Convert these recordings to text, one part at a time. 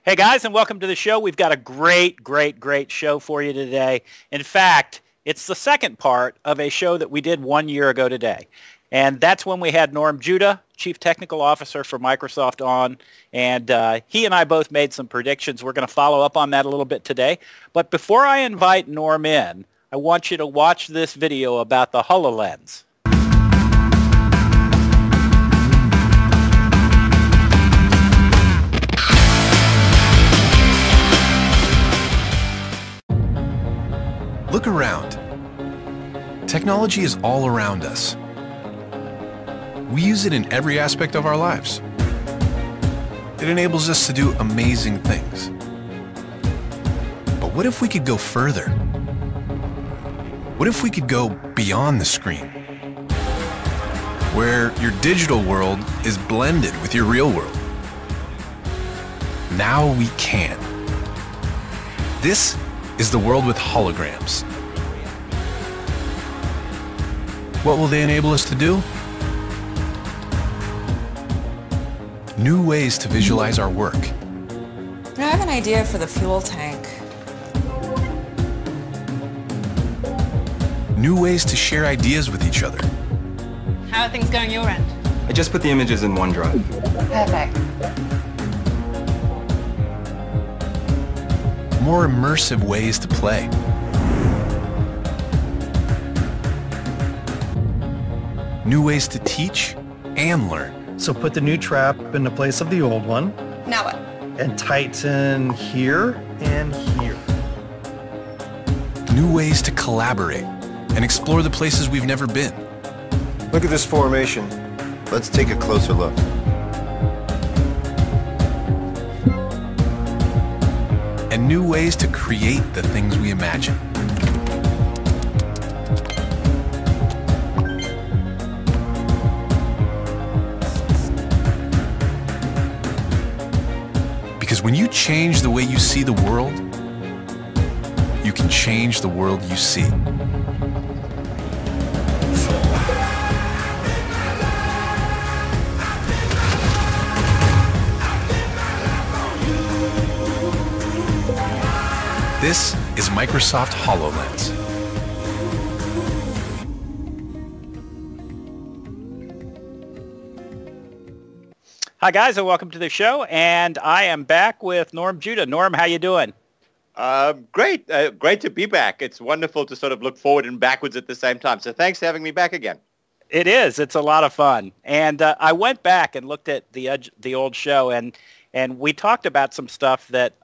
Hey guys, and welcome to the show. We've got a great show for you today. In fact, it's the second part of a show that we did 1 year ago today. And that's when we had Norm Juda, Chief Technical Officer for Microsoft, on. And he and I both made some predictions. We're going to follow up on that a little bit today. But before I invite Norm in, I want you to watch this video about the HoloLens. Look around. Technology is all around us. We use it in every aspect of our lives. It enables us to do amazing things. But what if we could go further? What if we could go beyond the screen? Where your digital world is blended with your real world. Now we can. This is the world with holograms. What will they enable us to do? New ways to visualize our work. I have an idea for the fuel tank. New ways to share ideas with each other. How are things going your end? I just put the images in OneDrive. Perfect. More immersive ways to play. New ways to teach and learn. So put the new trap in the place of the old one. Now what? And tighten here and here. New ways to collaborate and explore the places we've never been. Look at this formation. Let's take a closer look. And new ways to create the things we imagine. Because when you change the way you see the world, you can change the world you see. This is Microsoft HoloLens. Hi guys, and welcome to the show. And I am back with Norm Juda. Norm, how you doing? Great. Great to be back. It's wonderful to sort of look forward and backwards at the same time. So thanks for having me back again. It is. It's a lot of fun. And I went back and looked at the old show, and we talked about some stuff that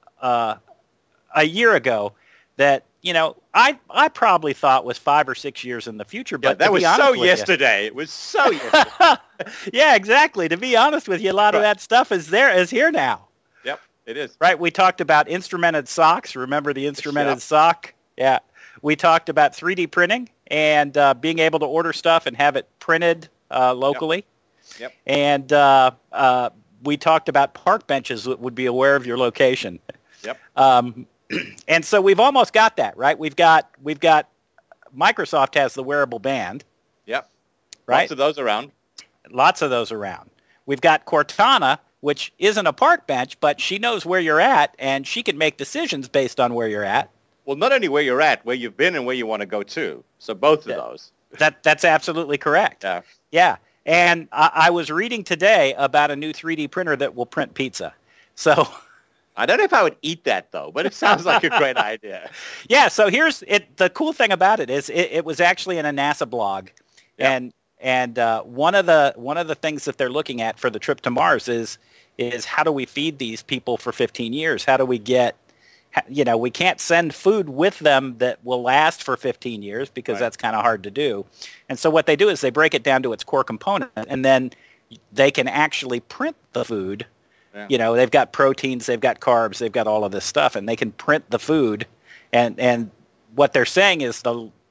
a year ago that, you know, I probably thought was 5 or 6 years in the future. But that was so yesterday. It was so yesterday. Yeah, exactly. To be honest with you, a lot of that stuff is here now. Yep, it is. Right. We talked about instrumented socks. Remember the instrumented sock? Yeah. We talked about 3D printing and being able to order stuff and have it printed locally. Yep. And we talked about park benches that would be aware of your location. Yep. And so we've almost got that, right? We've got Microsoft has the wearable band. Yep. Right. Lots of those around. Lots of those around. We've got Cortana, which isn't a park bench, but she knows where you're at, and she can make decisions based on where you're at. Well, not only where you're at, where you've been and where you want to go to. So both of those. That's absolutely correct. Yeah. Yeah. And I was reading today about a new 3D printer that will print pizza. So I don't know if I would eat that, though, but it sounds like a great idea. Yeah. So here's it. The cool thing about it is it was actually in a NASA blog. Yeah. And one of the things that they're looking at for the trip to Mars is how do we feed these people for 15 years? How do we get, you know, we can't send food with them that will last for 15 years because that's kind of hard to do. And so what they do is they break it down to its core component, and then they can actually print the food. Yeah. You know, they've got proteins, they've got carbs, they've got all of this stuff, and they can print the food. And what they're saying is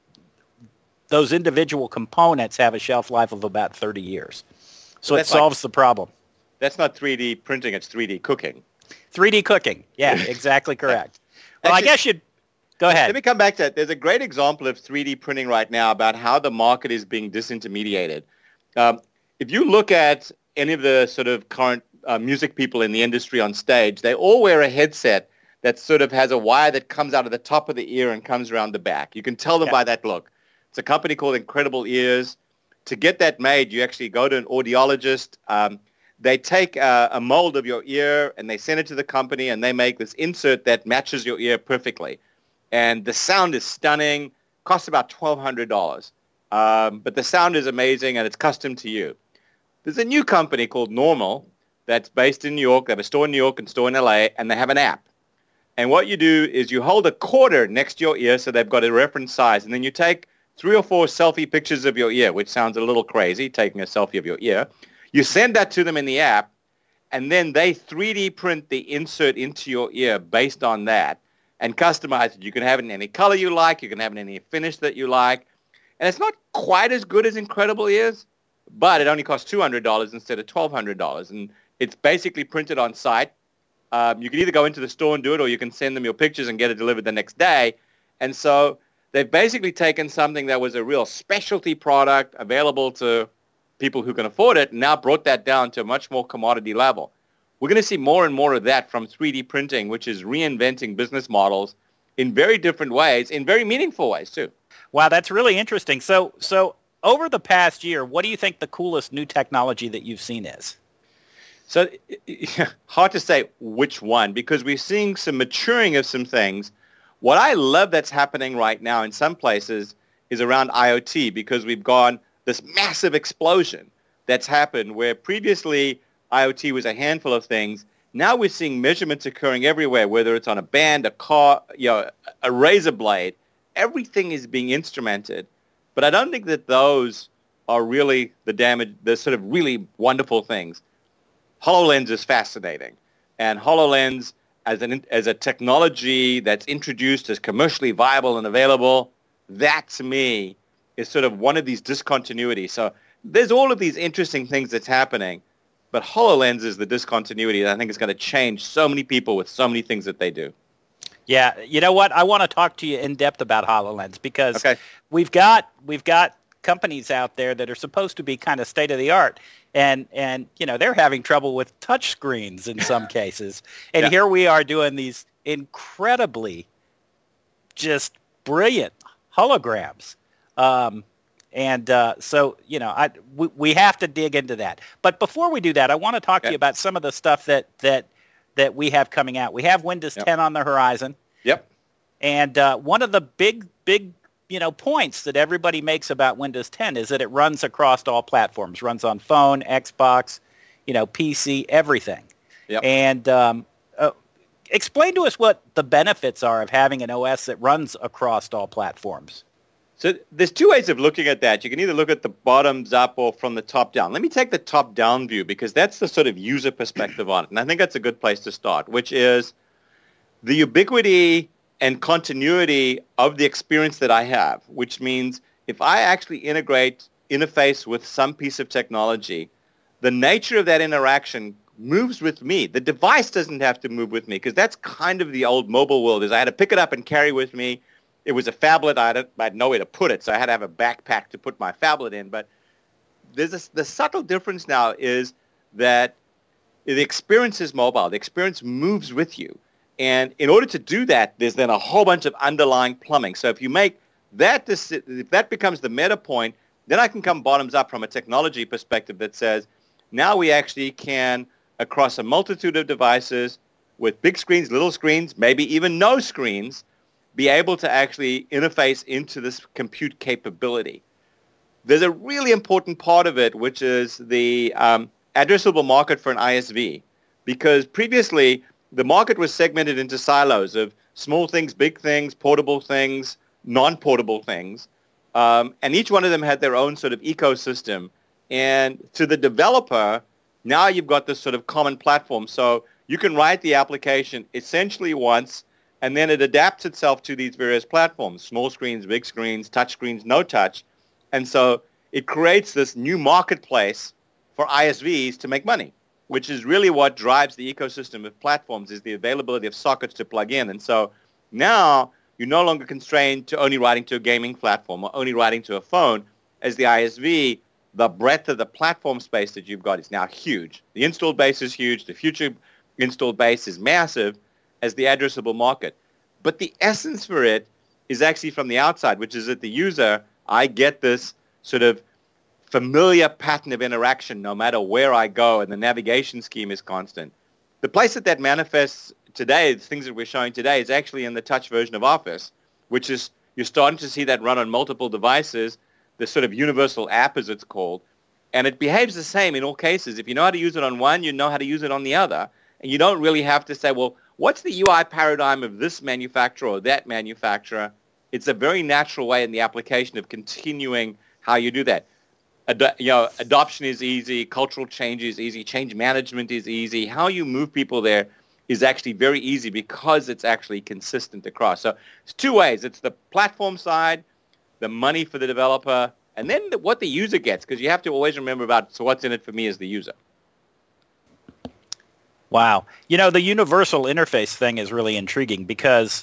those individual components have a shelf life of about 30 years. So it solves the problem. That's not 3D printing, it's 3D cooking. 3D cooking. Yeah, exactly correct. Well, actually, I guess you'd go ahead. Let me come back to that. There's a great example of 3D printing right now about how the market is being disintermediated. If you look at any of the sort of current music people in the industry on stage, they all wear a headset that sort of has a wire that comes out of the top of the ear and comes around the back. You can tell them by that look. It's a company called Incredible Ears. To get that made, you actually go to an audiologist. They take a mold of your ear and they send it to the company and they make this insert that matches your ear perfectly. And the sound is stunning, costs about $1,200. But the sound is amazing and it's custom to you. There's a new company called Normal that's based in New York. They have a store in New York and a store in LA, and they have an app. And what you do is you hold a quarter next to your ear so they've got a reference size, and then you take 3 or 4 selfie pictures of your ear, which sounds a little crazy, taking a selfie of your ear. You send that to them in the app, and then they 3D print the insert into your ear based on that and customize it. You can have it in any color you like. You can have it in any finish that you like. And it's not quite as good as Incredible Ears, but it only costs $200 instead of $1,200. And it's basically printed on site. You can either go into the store and do it, or you can send them your pictures and get it delivered the next day. And so they've basically taken something that was a real specialty product available to people who can afford it and now brought that down to a much more commodity level. We're going to see more and more of that from 3D printing, which is reinventing business models in very different ways, in very meaningful ways too. Wow, that's really interesting. So over the past year, what do you think the coolest new technology that you've seen is? So hard to say which one, because we're seeing some maturing of some things. What I love that's happening right now in some places is around IoT, because we've gone this massive explosion that's happened where previously IoT was a handful of things. Now we're seeing measurements occurring everywhere, whether it's on a band, a car, a razor blade. Everything is being instrumented. But I don't think that those are really the sort of really wonderful things. HoloLens is fascinating. And HoloLens as a technology that's introduced as commercially viable and available, that to me is sort of one of these discontinuities. So there's all of these interesting things that's happening, but HoloLens is the discontinuity that I think is going to change so many people with so many things that they do. Yeah, you know what? I want to talk to you in depth about HoloLens because we've got companies out there that are supposed to be kind of state of the art, and they're having trouble with touch screens in some cases. And here we are doing these incredibly just brilliant holograms. So we have to dig into that. But before we do that, I want to talk to you about some of the stuff that we have coming out. We have Windows 10 on the horizon. Yep. And one of the big points that everybody makes about Windows 10 is that it runs across all platforms. Runs on phone, Xbox, PC, everything. Yep. And explain to us what the benefits are of having an OS that runs across all platforms. So there's two ways of looking at that. You can either look at the bottoms up or from the top down. Let me take the top down view because that's the sort of user perspective on it. And I think that's a good place to start, which is the ubiquity and continuity of the experience that I have, which means if I actually interface with some piece of technology, the nature of that interaction moves with me. The device doesn't have to move with me because that's kind of the old mobile world is I had to pick it up and carry with me. It was a phablet. I had nowhere to put it, so I had to have a backpack to put my phablet in. But the subtle difference now is that the experience is mobile. The experience moves with you. And in order to do that, there's then a whole bunch of underlying plumbing. So if you make that, if that becomes the meta point, then I can come bottoms up from a technology perspective that says, now we actually can, across a multitude of devices with big screens, little screens, maybe even no screens, be able to actually interface into this compute capability. There's a really important part of it, which is the addressable market for an ISV, because previously the market was segmented into silos of small things, big things, portable things, non-portable things, and each one of them had their own sort of ecosystem. And to the developer, now you've got this sort of common platform. So you can write the application essentially once, and then it adapts itself to these various platforms, small screens, big screens, touch screens, no touch. And so it creates this new marketplace for ISVs to make money, which is really what drives the ecosystem of platforms is the availability of sockets to plug in. And so now you're no longer constrained to only writing to a gaming platform or only writing to a phone. As the ISV, the breadth of the platform space that you've got is now huge. The installed base is huge. The future installed base is massive as the addressable market. But the essence for it is actually from the outside, which is that the user, I get this sort of familiar pattern of interaction no matter where I go, and the navigation scheme is constant. The place that manifests today, the things that we're showing today, is actually in the touch version of Office, which is you're starting to see that run on multiple devices, the sort of universal app as it's called, and it behaves the same in all cases. If you know how to use it on one, you know how to use it on the other, and you don't really have to say, well, what's the UI paradigm of this manufacturer or that manufacturer? It's a very natural way in the application of continuing how you do that. Adoption is easy, cultural change is easy, change management is easy. How you move people there is actually very easy because it's actually consistent across. So it's two ways. It's the platform side, the money for the developer, and then what the user gets, because you have to always remember about, so what's in it for me as the user. Wow. The universal interface thing is really intriguing because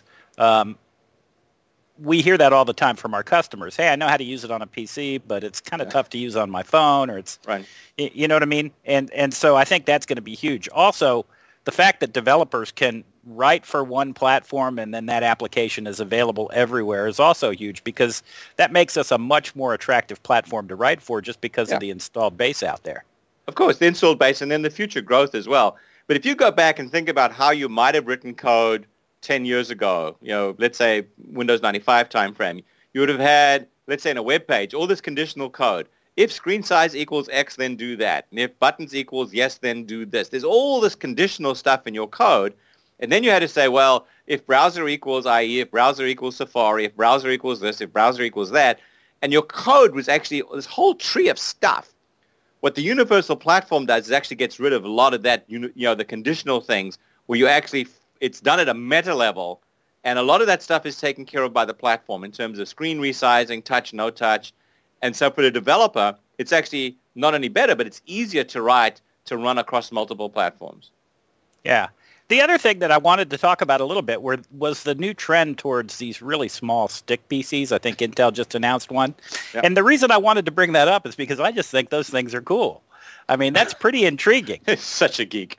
we hear that all the time from our customers. Hey, I know how to use it on a PC, but it's kind of tough to use on my phone, or it's, right. You know what I mean? And so I think that's going to be huge. Also, the fact that developers can write for one platform and then that application is available everywhere is also huge, because that makes us a much more attractive platform to write for just because of the installed base out there. Of course, the installed base and then the future growth as well. But if you go back and think about how you might have written code 10 years ago, let's say Windows 95 timeframe, you would have had, let's say in a web page, all this conditional code. If screen size equals X, then do that. And if buttons equals yes, then do this. There's all this conditional stuff in your code. And then you had to say, well, if browser equals IE, if browser equals Safari, if browser equals this, if browser equals that. And your code was actually this whole tree of stuff. What the universal platform does is actually gets rid of a lot of that, the conditional things where you actually, it's done at a meta level. And a lot of that stuff is taken care of by the platform in terms of screen resizing, touch, no touch. And so for the developer, it's actually not only better, but it's easier to write to run across multiple platforms. Yeah. The other thing that I wanted to talk about a little bit was the new trend towards these really small stick PCs. I think Intel just announced one. Yep. And the reason I wanted to bring that up is because I just think those things are cool. I mean, that's pretty intriguing. Such a geek.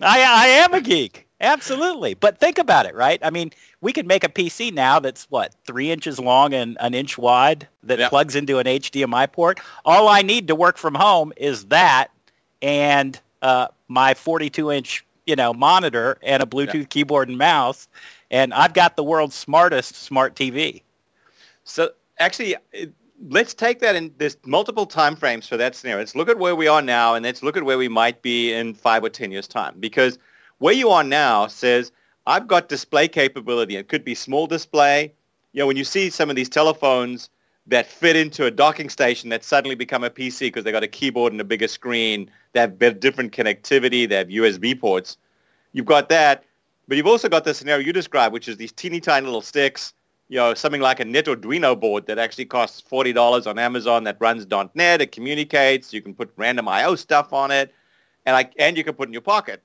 I am a geek. Absolutely. But think about it, right? I mean, we could make a PC now that's, 3 inches long and an inch wide that plugs into an HDMI port. All I need to work from home is that and my 42-inch, monitor and a Bluetooth keyboard and mouse, and I've got the world's smartest smart TV. So actually, let's take that in. There's multiple time frames for that scenario. Let's look at where we are now, and let's look at where we might be in 5 or 10 years' time, because where you are now says, I've got display capability. It could be small display. When you see some of these telephones that fit into a docking station that suddenly become a PC because they got a keyboard and a bigger screen, they have different connectivity, they have USB ports. You've got that, but you've also got the scenario you described, which is these teeny tiny little sticks, something like a Net Arduino board that actually costs $40 on Amazon that runs .NET, it communicates, you can put random I/O stuff on it, and you can put in your pocket.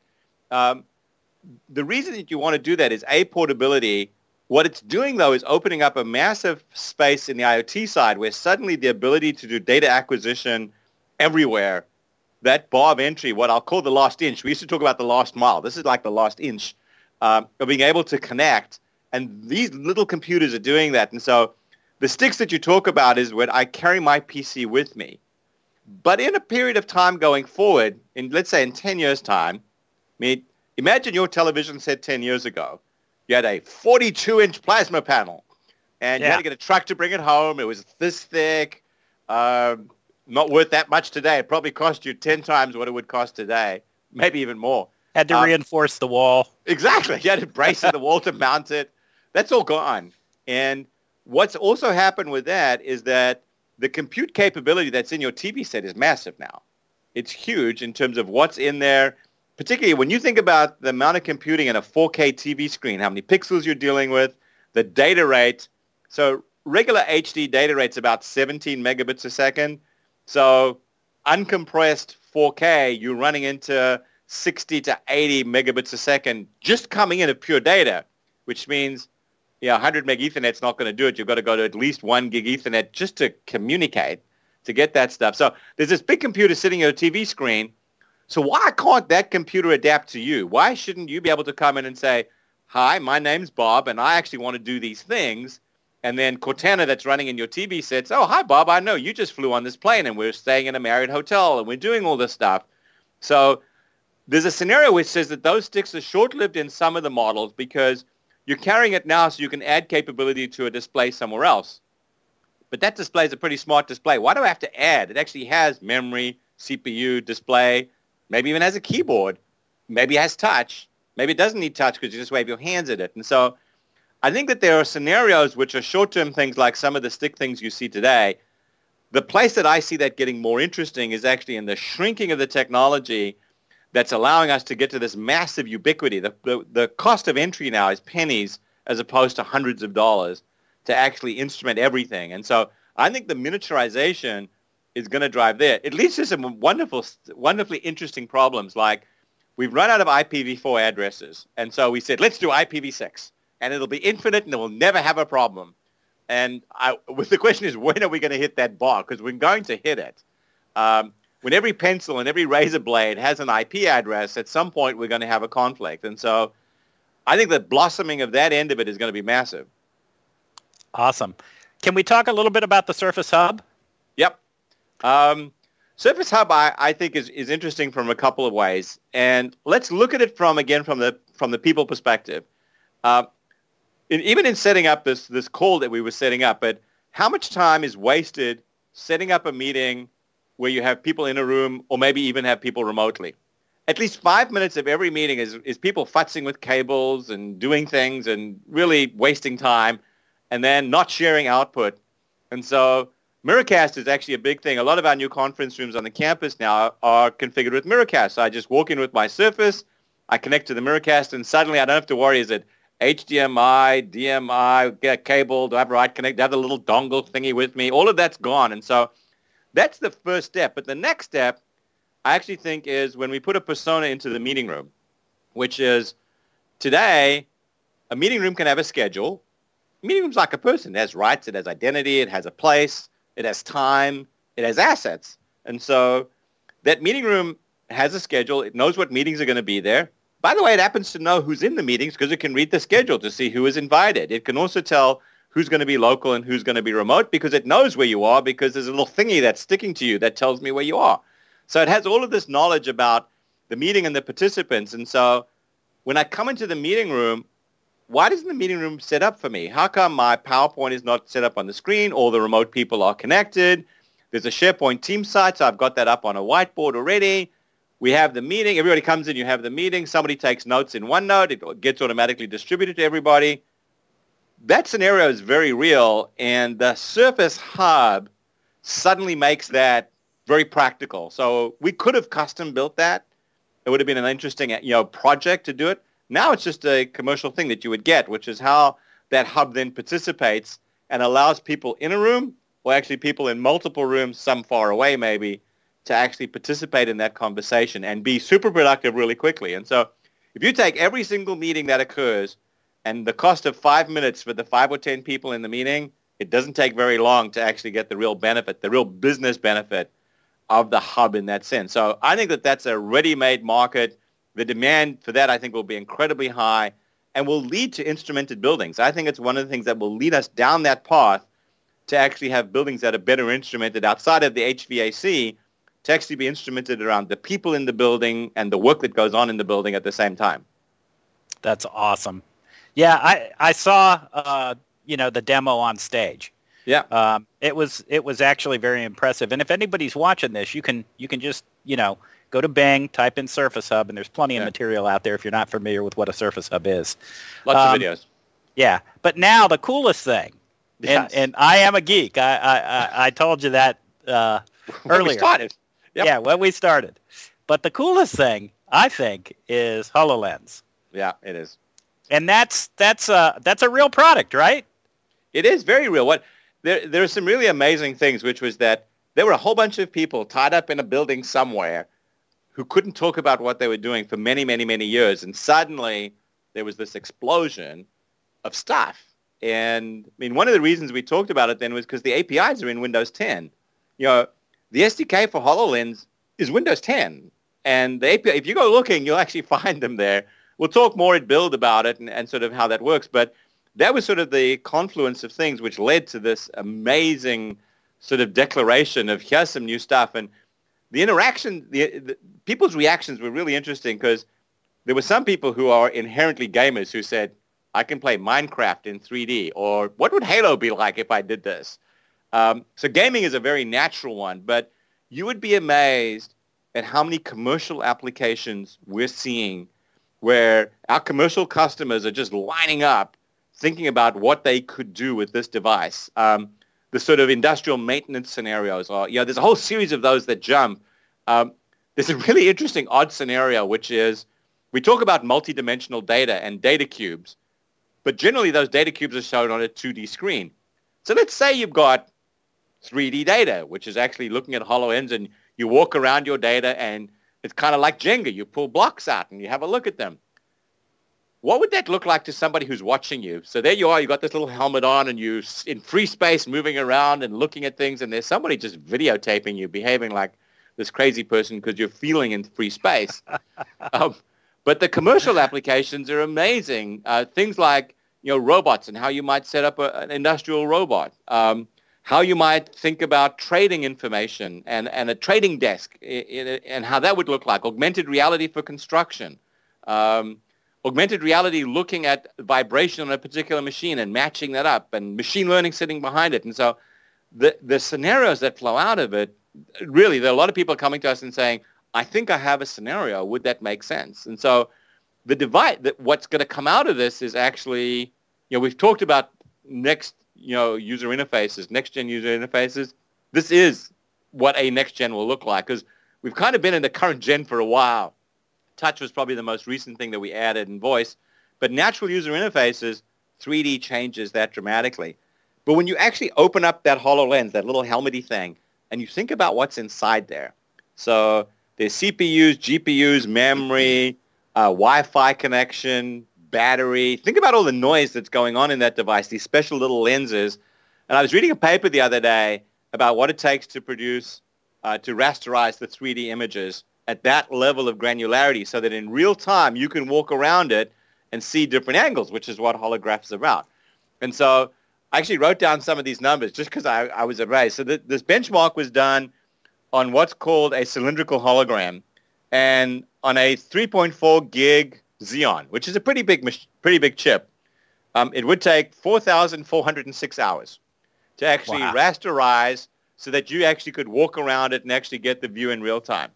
The reason that you want to do that is portability. What it's doing, though, is opening up a massive space in the IoT side where suddenly the ability to do data acquisition everywhere, that bar of entry, what I'll call the last inch. We used to talk about the last mile. This is like the last inch of being able to connect. And these little computers are doing that. And so the sticks that you talk about is when I carry my PC with me. But in a period of time going forward, let's say in 10 years' time, imagine your television set 10 years ago. You had a 42-inch plasma panel, and you had to get a truck to bring it home. It was this thick, not worth that much today. It probably cost you 10 times what it would cost today, maybe even more. Had to reinforce the wall. Exactly. You had to brace the wall to mount it. That's all gone. And what's also happened with that is that the compute capability that's in your TV set is massive now. It's huge in terms of what's in there. Particularly when you think about the amount of computing in a 4K TV screen, how many pixels you're dealing with, the data rate. So regular HD data rate's about 17 megabits a second. So uncompressed 4K, you're running into 60 to 80 megabits a second just coming in of pure data, which means 100 meg Ethernet's not going to do it. You've got to go to at least 1 gig Ethernet just to communicate. to get that stuff. So there's this big computer sitting on a TV screen. So why can't that computer adapt to you? Why shouldn't you be able to come in and say, hi, my name's Bob, and I actually want to do these things. And then Cortana that's running in your TV says, oh, hi, Bob, I know you just flew on this plane and we're staying in a Marriott hotel and we're doing all this stuff. So there's a scenario which says that those sticks are short-lived in some of the models because you're carrying it now so you can add capability to a display somewhere else. But that display is a pretty smart display. Why do I have to add? It actually has memory, CPU, display, maybe even has a keyboard. Maybe it has touch. Maybe it doesn't need touch because you just wave your hands at it. And so I think that there are scenarios which are short-term things like some of the stick things you see today. The place that I see that getting more interesting is actually in the shrinking of the technology that's allowing us to get to this massive ubiquity. The cost of entry now is pennies as opposed to hundreds of dollars to actually instrument everything. And so I think the miniaturization is going to drive there. It leads to some wonderfully interesting problems like we've run out of IPv4 addresses. And so we said, let's do IPv6. And it'll be infinite and it will never have a problem. And the question is, when are we going to hit that bar? Because we're going to hit it. When every pencil and every razor blade has an IP address, at some point we're going to have a conflict. And so I think the blossoming of that end of it is going to be massive. Awesome. Can we talk a little bit about the Surface Hub? Yep. Surface Hub, I think, is interesting from a couple of ways. And let's look at it from the people perspective. Even in setting up this call that we were setting up, but how much time is wasted setting up a meeting where you have people in a room or maybe even have people remotely? At least 5 minutes of every meeting is people futzing with cables and doing things and really wasting time and then not sharing output. And so Miracast is actually a big thing. A lot of our new conference rooms on the campus now are configured with Miracast. So I just walk in with my Surface, I connect to the Miracast, and suddenly I don't have to worry, is it HDMI, DMI, get a cable, do I have the right connect, do I have the little dongle thingy with me? All of that's gone. And so that's the first step. But the next step, I actually think, is when we put a persona into the meeting room, which is today, a meeting room can have a schedule. A meeting room's like a person. It has rights, it has identity, it has a place, it has time, it has assets. And so that meeting room has a schedule. It knows what meetings are going to be there. By the way, it happens to know who's in the meetings because it can read the schedule to see who is invited. It can also tell who's going to be local and who's going to be remote because it knows where you are because there's a little thingy that's sticking to you that tells me where you are. So it has all of this knowledge about the meeting and the participants. And so when I come into the meeting room, why doesn't the meeting room set up for me? How come my PowerPoint is not set up on the screen? All the remote people are connected. There's a SharePoint team site, so I've got that up on a whiteboard already. We have the meeting. Everybody comes in. You have the meeting. Somebody takes notes in OneNote. It gets automatically distributed to everybody. That scenario is very real, and the Surface Hub suddenly makes that very practical. So we could have custom built that. It would have been an interesting, project to do it. Now it's just a commercial thing that you would get, which is how that hub then participates and allows people in a room, or actually people in multiple rooms, some far away maybe, to actually participate in that conversation and be super productive really quickly. And so if you take every single meeting that occurs and the cost of 5 minutes for the 5 or 10 people in the meeting, it doesn't take very long to actually get the real benefit, the real business benefit of the hub in that sense. So I think that that's a ready-made market. The demand for that, I think, will be incredibly high and will lead to instrumented buildings. I think it's one of the things that will lead us down that path to actually have buildings that are better instrumented outside of the HVAC, to actually be instrumented around the people in the building and the work that goes on in the building at the same time. That's awesome. Yeah, I saw the demo on stage. Yeah. It was actually very impressive. And if anybody's watching this, you can just go to Bing, type in Surface Hub, and there's plenty of material out there if you're not familiar with what a Surface Hub is. Lots of videos. Yeah, but now the coolest thing, Yes. and I am a geek. I told you that earlier. When we started. Yep. Yeah, when we started. But the coolest thing, I think, is HoloLens. Yeah, it is. And that's a real product, right? It is very real. There are some really amazing things, which was that there were a whole bunch of people tied up in a building somewhere who couldn't talk about what they were doing for many, many, many years. And suddenly there was this explosion of stuff. And I mean, one of the reasons we talked about it then was because the APIs are in Windows 10. the SDK for HoloLens is Windows 10. And the API, if you go looking, you'll actually find them there. We'll talk more at Build about it and sort of how that works. But that was sort of the confluence of things which led to this amazing sort of declaration of here's some new stuff. And the interaction, the people's reactions were really interesting because there were some people who are inherently gamers who said, I can play Minecraft in 3D, or what would Halo be like if I did this? So gaming is a very natural one, but you would be amazed at how many commercial applications we're seeing where our commercial customers are just lining up thinking about what they could do with this device. The sort of industrial maintenance scenarios are, there's a whole series of those that jump. There's a really interesting odd scenario, which is we talk about multidimensional data and data cubes, but generally those data cubes are shown on a 2D screen. So let's say you've got 3D data, which is actually looking at HoloLens, and you walk around your data and it's kind of like Jenga. You pull blocks out and you have a look at them. What would that look like to somebody who's watching you? So there you are, you got this little helmet on and you're in free space moving around and looking at things, and there's somebody just videotaping you behaving like this crazy person because you're feeling in free space. But the commercial applications are amazing. Things like, robots and how you might set up an industrial robot. How you might think about trading information and a trading desk and how that would look like. Augmented reality for construction. Augmented reality looking at vibration on a particular machine and matching that up, and machine learning sitting behind it. And so the scenarios that flow out of it, really, there are a lot of people coming to us and saying, I think I have a scenario. Would that make sense? And so the device, what's going to come out of this is actually, we've talked about next user interfaces, next-gen user interfaces. This is what a next-gen will look like, because we've kind of been in the current gen for a while. Touch was probably the most recent thing that we added in voice. But natural user interfaces, 3D changes that dramatically. But when you actually open up that HoloLens, that little helmety thing, and you think about what's inside there. So there's CPUs, GPUs, memory, Wi-Fi connection, battery. Think about all the noise that's going on in that device, these special little lenses. And I was reading a paper the other day about what it takes to produce, to rasterize the 3D images at that level of granularity so that in real time you can walk around it and see different angles, which is what holographs are about. And so I actually wrote down some of these numbers just because I was amazed. So this benchmark was done on what's called a cylindrical hologram, and on a 3.4 gig Xeon, which is a pretty big chip. It would take 4,406 hours to actually rasterize so that you actually could walk around it and actually get the view in real time.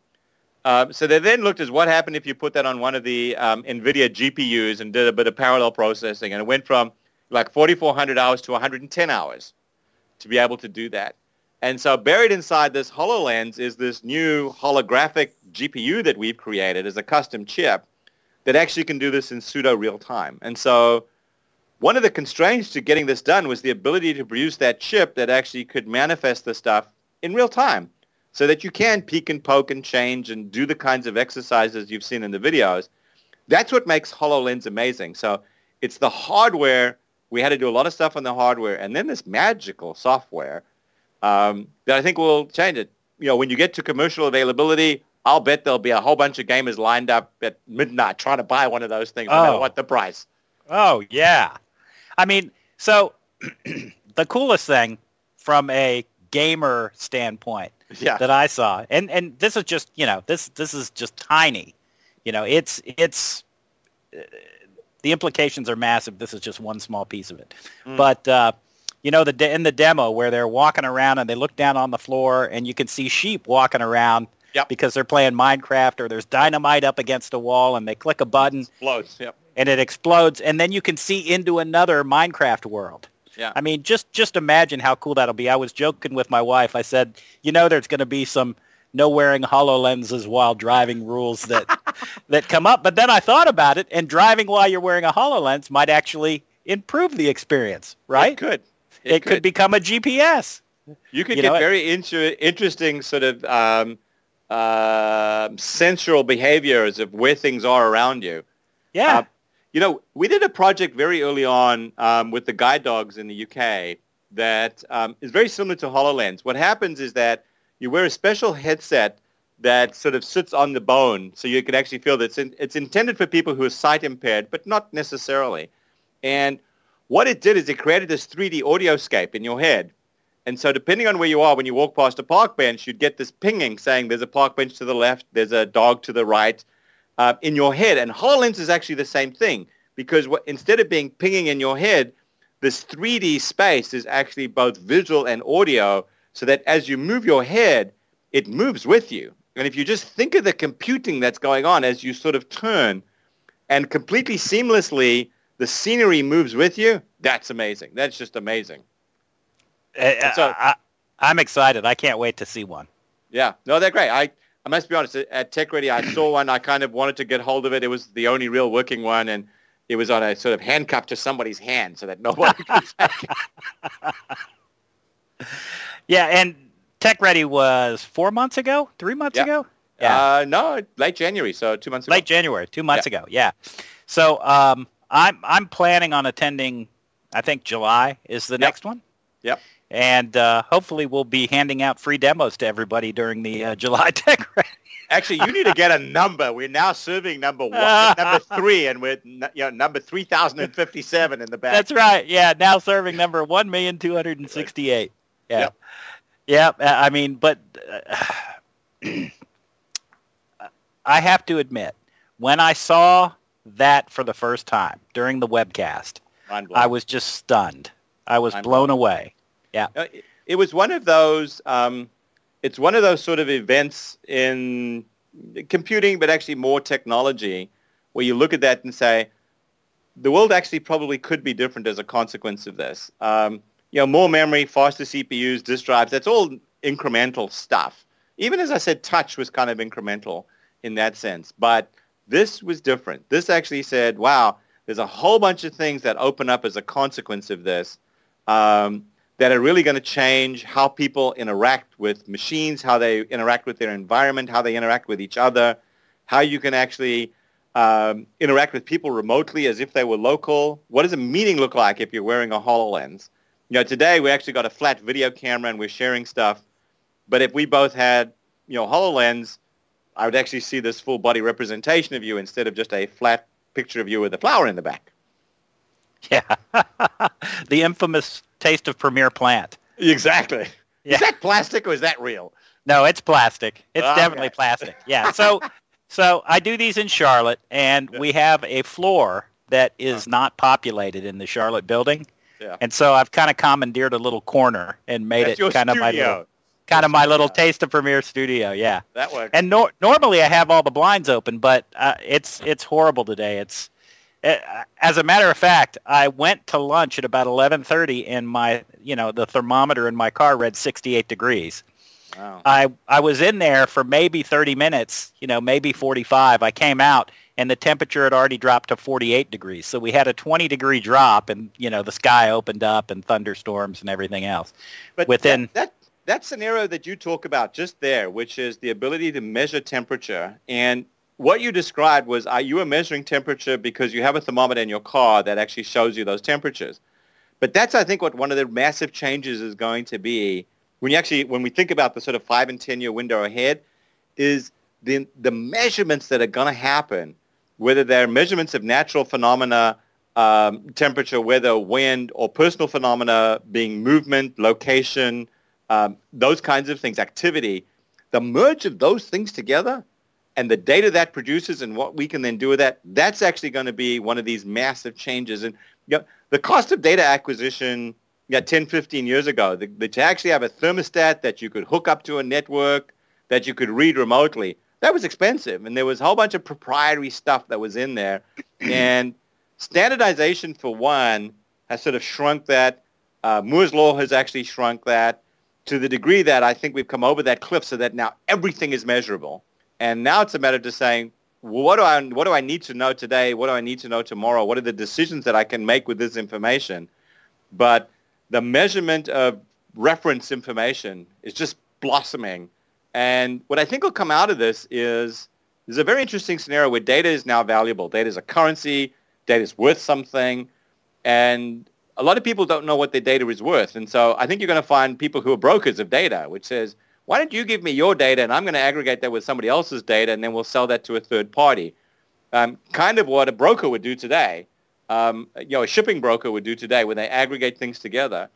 So they then looked at what happened if you put that on one of the NVIDIA GPUs and did a bit of parallel processing, and it went from like 4,400 hours to 110 hours to be able to do that. And so buried inside this HoloLens is this new holographic GPU that we've created as a custom chip that actually can do this in pseudo real time. And so one of the constraints to getting this done was the ability to produce that chip that actually could manifest the stuff in real time so that you can peek and poke and change and do the kinds of exercises you've seen in the videos. That's what makes HoloLens amazing. So it's the hardware. We had to do a lot of stuff on the hardware, and then this magical software that I think will change it. When you get to commercial availability, I'll bet there'll be a whole bunch of gamers lined up at midnight trying to buy one of those things, no matter what the price. Oh, yeah. I mean, so the coolest thing from a gamer standpoint that I saw, and this is just, this is just tiny. It's the implications are massive. This is just one small piece of it. But, in the demo where they're walking around and they look down on the floor and you can see sheep walking around because they're playing Minecraft, or there's dynamite up against a wall and they click a button. Explodes, and it explodes, and then you can see into another Minecraft world. Yeah. I mean, just imagine how cool that'll be. I was joking with my wife. I said, there's going to be some no wearing HoloLenses while driving rules that come up. But then I thought about it, and driving while you're wearing a HoloLens might actually improve the experience, right? It could. It could become a GPS. You could get very interesting sort of sensual behaviors of where things are around you. Yeah. We did a project very early on with the guide dogs in the UK that is very similar to HoloLens. What happens is that you wear a special headset that sort of sits on the bone, so you can actually feel that it's intended for people who are sight impaired, but not necessarily. And what it did is it created this 3D audioscape in your head. And so depending on where you are, when you walk past a park bench, you'd get this pinging saying there's a park bench to the left, there's a dog to the right in your head. And HoloLens is actually the same thing because instead of being pinging in your head, this 3D space is actually both visual and audio so that as you move your head, it moves with you. And if you just think of the computing that's going on as you sort of turn and completely seamlessly the scenery moves with you, that's amazing. That's just amazing. So I'm excited. I can't wait to see one. Yeah. No, they're great. I must be honest. At Tech Ready, I saw one. I kind of wanted to get hold of it. It was the only real working one, and it was on a sort of handcuff to somebody's hand so that nobody could take it. Yeah, and Tech Ready was 4 months ago? 3 months ago? Yeah. No, late January, so 2 months ago. Late January, 2 months ago, yeah. So I'm planning on attending, I think July is the next one. Yep. And hopefully we'll be handing out free demos to everybody during the July Tech Ready. Actually, you need to get a number. We're now serving number 3, and we're number 3,057 in the back. That's right. Yeah, now serving number 1,268,000. Yeah. Yep. Yeah, I mean, but I have to admit, when I saw that for the first time during the webcast, I was just stunned. I was blown away. Yeah. It was one of those, it's one of those sort of events in computing, but actually more technology, where you look at that and say, the world actually probably could be different as a consequence of this. More memory, faster CPUs, disk drives, that's all incremental stuff. Even as I said, touch was kind of incremental in that sense. But this was different. This actually said, wow, there's a whole bunch of things that open up as a consequence of this that are really going to change how people interact with machines, how they interact with their environment, how they interact with each other, how you can actually interact with people remotely as if they were local. What does a meeting look like if you're wearing a HoloLens? Today we actually got a flat video camera and we're sharing stuff. But if we both had, HoloLens, I would actually see this full body representation of you instead of just a flat picture of you with a flower in the back. Yeah. The infamous taste of Premier Plant. Exactly. Yeah. Is that plastic or is that real? No, it's plastic. It's definitely plastic. Yeah. So I do these in Charlotte, and we have a floor that is not populated in the Charlotte building. Yeah. And so I've kind of commandeered a little corner and made it kind of my little taste of Premiere Studio. Yeah. That works. And normally I have all the blinds open, but it's horrible today. As a matter of fact, I went to lunch at about 11:30 and my, the thermometer in my car read 68 degrees. Wow. I was in there for maybe 30 minutes, maybe 45. I came out and the temperature had already dropped to 48 degrees. So we had a 20-degree drop and, the sky opened up and thunderstorms and everything else. But within that scenario that you talk about just there, which is the ability to measure temperature, and what you described was you were measuring temperature because you have a thermometer in your car that actually shows you those temperatures. But that's, I think, what one of the massive changes is going to be when we think about the sort of 5 and 10 year window ahead, is the measurements that are going to happen, whether they're measurements of natural phenomena, temperature, weather, wind, or personal phenomena being movement, location, those kinds of things, activity. The merge of those things together and the data that produces and what we can then do with that, that's actually going to be one of these massive changes. And the cost of data acquisition 10, 15 years ago, to actually have a thermostat that you could hook up to a network, that you could read remotely, that was expensive. And there was a whole bunch of proprietary stuff that was in there. And standardization, for one, has sort of shrunk that. Moore's Law has actually shrunk that to the degree that I think we've come over that cliff so that now everything is measurable. And now it's a matter of just saying, well, what do I need to know today? What do I need to know tomorrow? What are the decisions that I can make with this information? But the measurement of reference information is just blossoming. And what I think will come out of this is there's a very interesting scenario where data is now valuable. Data is a currency. Data is worth something. And a lot of people don't know what their data is worth. And so I think you're going to find people who are brokers of data, which says, why don't you give me your data and I'm going to aggregate that with somebody else's data and then we'll sell that to a third party. Kind of what a broker would do today, a shipping broker would do today when they aggregate things together.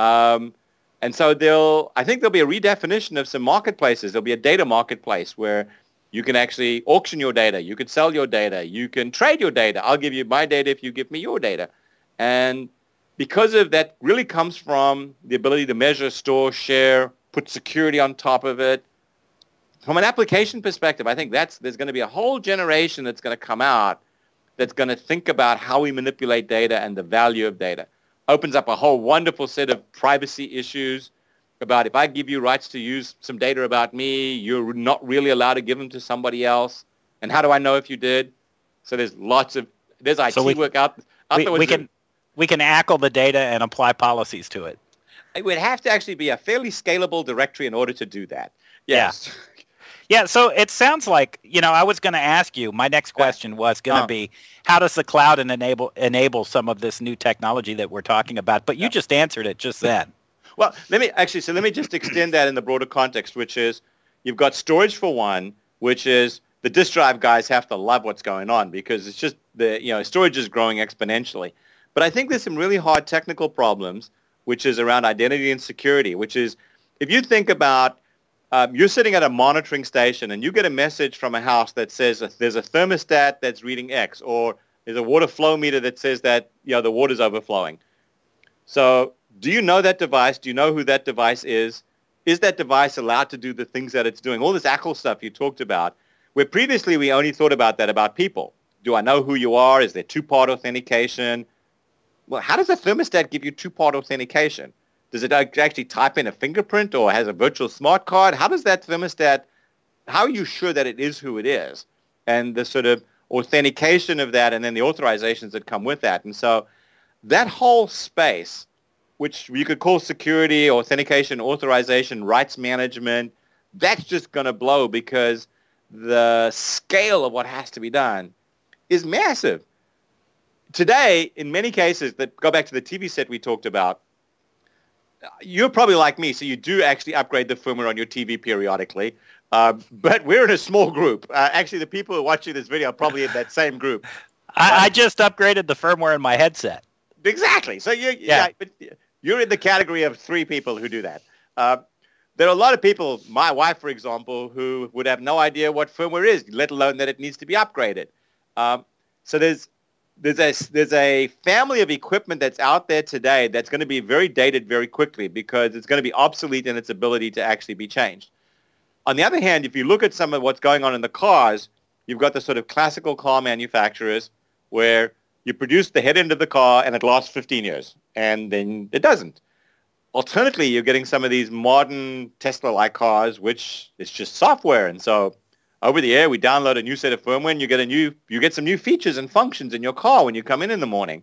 And so I think there'll be a redefinition of some marketplaces. There'll be a data marketplace where you can actually auction your data. You can sell your data. You can trade your data. I'll give you my data if you give me your data. And because of that really comes from the ability to measure, store, share, put security on top of it. From an application perspective, I think there's going to be a whole generation that's going to come out that's going to think about how we manipulate data and the value of data. Opens up a whole wonderful set of privacy issues about if I give you rights to use some data about me, you're not really allowed to give them to somebody else. And how do I know if you did? So there's IT work out there. We can ACL the data and apply policies to it. It would have to actually be a fairly scalable directory in order to do that. Yes. Yeah, so it sounds like, I was going to ask you, my next question was going to be, how does the cloud enable some of this new technology that we're talking about? But you just answered it just then. Well, let me just extend that in the broader context, which is you've got storage for one, which is the disk drive guys have to love what's going on because it's just storage is growing exponentially. But I think there's some really hard technical problems, which is around identity and security, which is if you think about you're sitting at a monitoring station and you get a message from a house that says there's a thermostat that's reading X or there's a water flow meter that says that the water's overflowing. So do you know that device? Do you know who that device is? Is that device allowed to do the things that it's doing? All this ACL stuff you talked about, where previously we only thought about that about people. Do I know who you are? Is there two-part authentication? Well, how does a thermostat give you two-part authentication? Does it actually type in a fingerprint or has a virtual smart card? How does that thermostat, how are you sure that it is who it is? And the sort of authentication of that and then the authorizations that come with that. And so that whole space, which you could call security, authentication, authorization, rights management, that's just going to blow because the scale of what has to be done is massive. Today, in many cases, that go back to the TV set we talked about, you're probably like me, so you do actually upgrade the firmware on your TV periodically. But we're in a small group. Actually, the people who are watching this video are probably in that same group. I just upgraded the firmware in my headset. Exactly. So you're in the category of 3 people who do that. There are a lot of people, my wife, for example, who would have no idea what firmware is, let alone that it needs to be upgraded. So there's a family of equipment that's out there today that's going to be very dated very quickly because it's going to be obsolete in its ability to actually be changed. On the other hand, if you look at some of what's going on in the cars, you've got the sort of classical car manufacturers where you produce the head end of the car and it lasts 15 years, and then it doesn't. Alternatively, you're getting some of these modern Tesla-like cars, which is just software. And so over the air, we download a new set of firmware, and you get some new features and functions in your car when you come in the morning.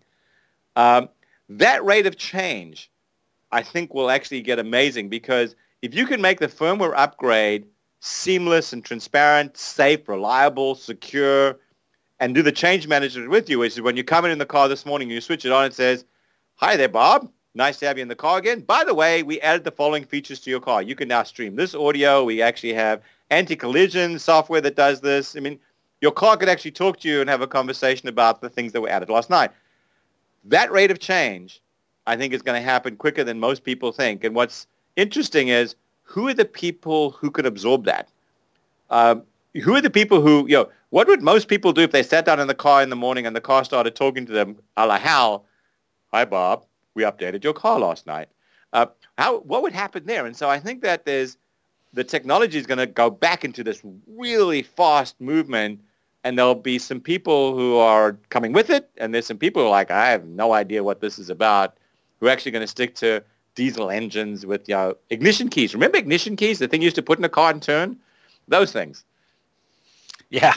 That rate of change, I think, will actually get amazing because if you can make the firmware upgrade seamless and transparent, safe, reliable, secure, and do the change management with you, which is when you come in the car this morning, you switch it on, it says, "Hi there, Bob. Nice to have you in the car again. By the way, we added the following features to your car. You can now stream this audio. We actually have anti-collision software that does this." I mean, your car could actually talk to you and have a conversation about the things that were added last night. That rate of change, I think, is going to happen quicker than most people think. And what's interesting is, who are the people who could absorb that? Who are the people who, what would most people do if they sat down in the car in the morning and the car started talking to them, a la Hal, "Hi, Bob. We updated your car last night." What would happen there? And so I think that the technology is going to go back into this really fast movement, and there'll be some people who are coming with it, and there's some people who are like, "I have no idea what this is about," who are actually going to stick to diesel engines with ignition keys. Remember ignition keys, the thing you used to put in a car and turn? Those things. Yeah.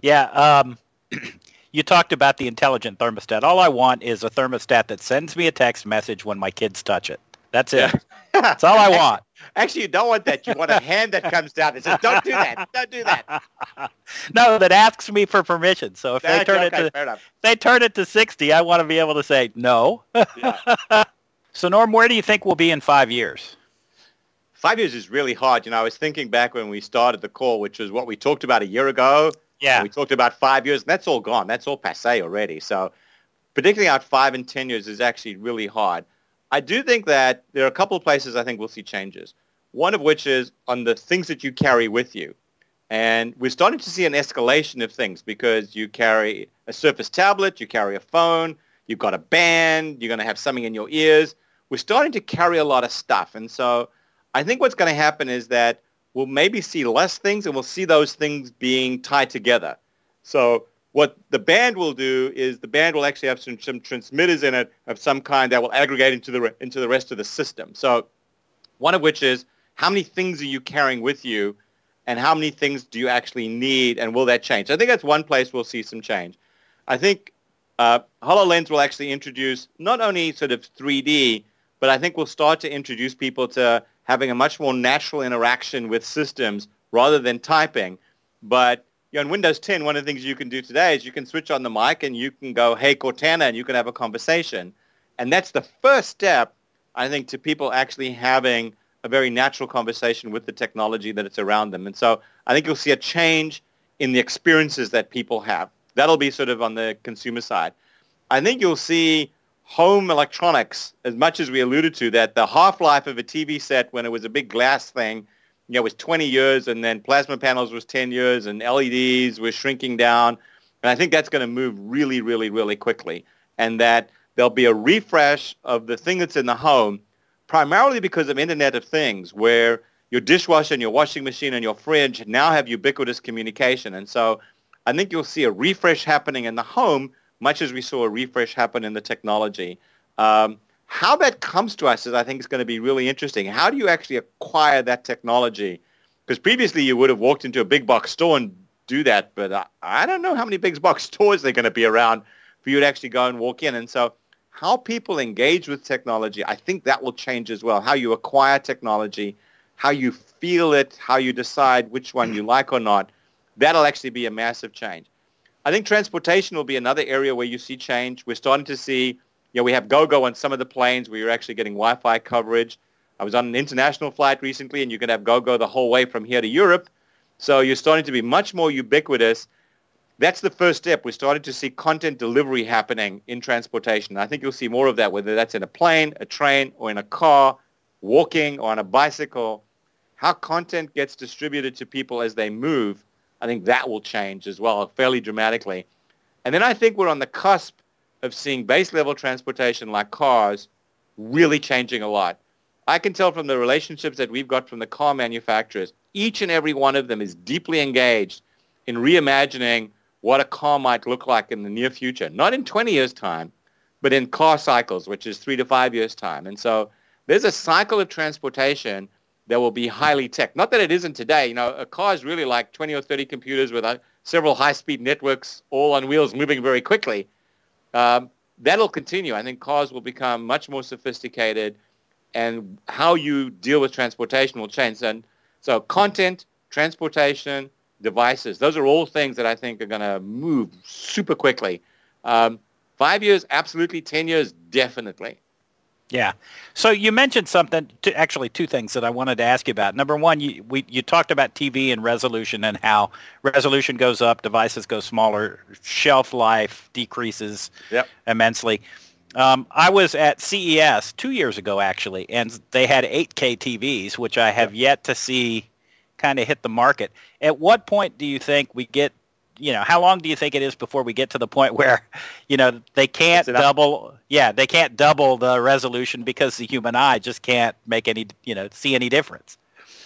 You talked about the intelligent thermostat. All I want is a thermostat that sends me a text message when my kids touch it. That's it. That's all I want. Actually, you don't want that. You want a hand that comes down and says, "Don't do that. Don't do that." No, that asks me for permission. So if they turn it to 60, I want to be able to say no. Yeah. So Norm, where do you think we'll be in 5 years? 5 years is really hard. I was thinking back when we started the call, which was what we talked about a year ago. Yeah. We talked about 5 years, and that's all gone. That's all passé already. So predicting out 5 and 10 years is actually really hard. I do think that there are a couple of places I think we'll see changes. One of which is on the things that you carry with you. And we're starting to see an escalation of things because you carry a Surface tablet, you carry a phone, you've got a band, you're going to have something in your ears. We're starting to carry a lot of stuff. And so I think what's going to happen is that we'll maybe see less things and we'll see those things being tied together. So what the band will do is the band will actually have some transmitters in it of some kind that will aggregate into the rest of the system. So one of which is how many things are you carrying with you and how many things do you actually need and will that change? I think that's one place we'll see some change. I think HoloLens will actually introduce not only sort of 3D, but I think we'll start to introduce people to having a much more natural interaction with systems rather than typing. But in Windows 10, one of the things you can do today is you can switch on the mic and you can go, hey, Cortana, and you can have a conversation. And that's the first step, I think, to people actually having a very natural conversation with the technology that it's around them. And so I think you'll see a change in the experiences that people have. That'll be sort of on the consumer side. I think you'll see home electronics, as much as we alluded to, that the half-life of a TV set when it was a big glass thing, was 20 years, and then plasma panels was 10 years, and LEDs were shrinking down. And I think that's going to move really, really, really quickly. And that there'll be a refresh of the thing that's in the home, primarily because of Internet of Things, where your dishwasher and your washing machine and your fridge now have ubiquitous communication. And so I think you'll see a refresh happening in the home, much as we saw a refresh happen in the technology. How that comes to us is, I think, is going to be really interesting. How do you actually acquire that technology? Because previously you would have walked into a big box store and do that, but I don't know how many big box stores they're going to be around for you to actually go and walk in. And so how people engage with technology, I think that will change as well. How you acquire technology, how you feel it, how you decide which one you like or not, that'll actually be a massive change. I think transportation will be another area where you see change. We're starting to see, we have GoGo on some of the planes where you're actually getting Wi-Fi coverage. I was on an international flight recently, and you can have GoGo the whole way from here to Europe. So you're starting to be much more ubiquitous. That's the first step. We're starting to see content delivery happening in transportation. I think you'll see more of that, whether that's in a plane, a train, or in a car, walking, or on a bicycle. How content gets distributed to people as they move, I think that will change as well, fairly dramatically. And then I think we're on the cusp of seeing base-level transportation like cars really changing a lot. I can tell from the relationships that we've got from the car manufacturers, each and every one of them is deeply engaged in reimagining what a car might look like in the near future. Not in 20 years' time, but in car cycles, which is 3 to 5 years' time. And so there's a cycle of transportation that will be highly tech. Not that it isn't today. A car is really like 20 or 30 computers with several high-speed networks all on wheels moving very quickly. That'll continue. I think cars will become much more sophisticated, and how you deal with transportation will change. And so content, transportation, devices, those are all things that I think are going to move super quickly. 5 years, absolutely. 10 years, definitely. Yeah. So you mentioned actually two things that I wanted to ask you about. Number one, you talked about TV and resolution and how resolution goes up, devices go smaller, shelf life decreases immensely. I was at CES 2 years ago, actually, and they had 8K TVs, which I have yet to see kind of hit the market. At what point do you think we get, how long do you think it is before we get to the point where, they can't double the resolution because the human eye just can't make any, see any difference?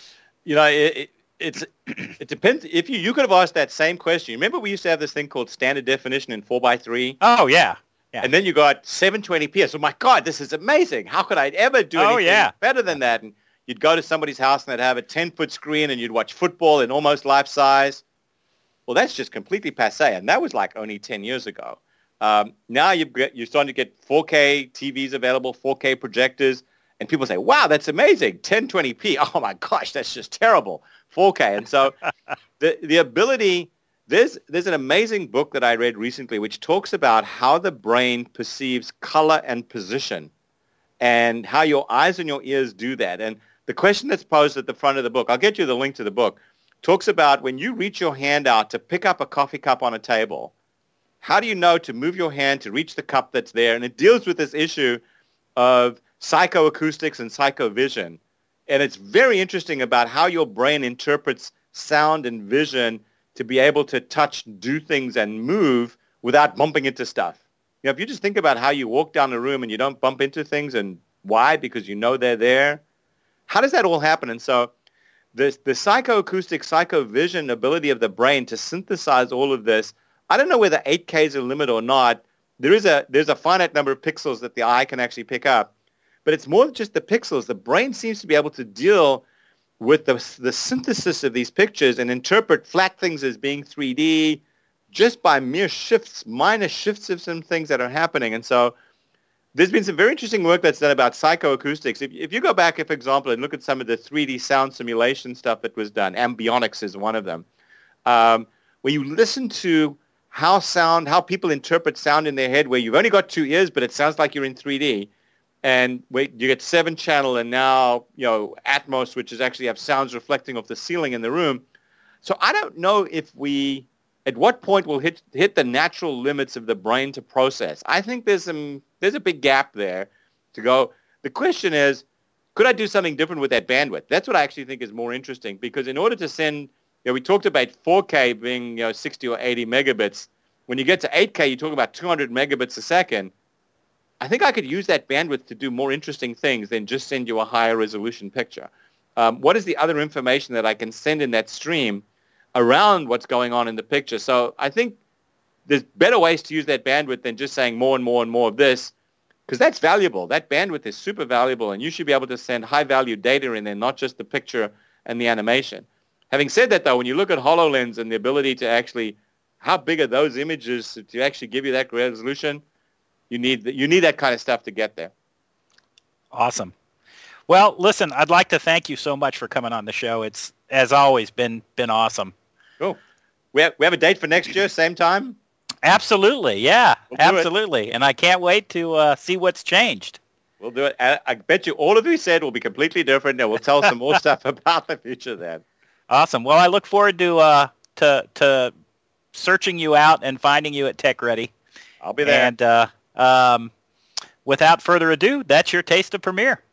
It depends. If you could have asked that same question. Remember we used to have this thing called standard definition in 4:3? Oh, yeah. Yeah. And then you got 720p. So, my God, this is amazing. How could I ever do anything better than that? And you'd go to somebody's house and they'd have a 10-foot screen and you'd watch football in almost life size. Well, that's just completely passé, and that was like only 10 years ago. Now you're starting to get 4K TVs available, 4K projectors, and people say, wow, that's amazing, 1020p. Oh, my gosh, that's just terrible, 4K. And so the ability, there's an amazing book that I read recently which talks about how the brain perceives color and position and how your eyes and your ears do that. And the question that's posed at the front of the book, I'll get you the link to the book, talks about when you reach your hand out to pick up a coffee cup on a table, how do you know to move your hand to reach the cup that's there? And it deals with this issue of psychoacoustics and psychovision. And it's very interesting about how your brain interprets sound and vision to be able to touch, do things, and move without bumping into stuff. You know, if you just think about how you walk down the room and you don't bump into things, and why? Because you know they're there. How does that all happen? And so the psychoacoustic, psychovision ability of the brain to synthesize all of this, I don't know whether 8K is a limit or not. There's a finite number of pixels that the eye can actually pick up. But it's more than just the pixels. The brain seems to be able to deal with the synthesis of these pictures and interpret flat things as being 3D just by mere shifts, minor shifts of some things that are happening. And so there's been some very interesting work that's done about psychoacoustics. If you go back, for example, and look at some of the 3D sound simulation stuff that was done, Ambionics is one of them, where you listen to how people interpret sound in their head, where you've only got 2 ears, but it sounds like you're in 3D. And you get 7-channel and now, Atmos, which is actually have sounds reflecting off the ceiling in the room. So I don't know if at what point we'll hit the natural limits of the brain to process. I think there's a big gap there to go. The question is, could I do something different with that bandwidth? That's what I actually think is more interesting, because in order to send, we talked about 4K being 60 or 80 megabits. When you get to 8K, you talk about 200 megabits a second. I think I could use that bandwidth to do more interesting things than just send you a higher resolution picture. What is the other information that I can send in that stream around what's going on in the picture? So I think there's better ways to use that bandwidth than just saying more and more and more of this, because that's valuable. That bandwidth is super valuable, and you should be able to send high-value data in there, not just the picture and the animation. Having said that, though, when you look at HoloLens and the ability to actually, how big are those images to actually give you that resolution? You need that kind of stuff to get there. Awesome. Well, listen, I'd like to thank you so much for coming on the show. It's, as always, been awesome. Cool. We have a date for next year, same time? Absolutely, yeah, We'll do absolutely. And I can't wait to see what's changed. We'll do it. I bet you all of you said will be completely different, and we'll tell some more stuff about the future then. Awesome. Well, I look forward to searching you out and finding you at Tech Ready. I'll be there. And without further ado, that's your taste of Premiere.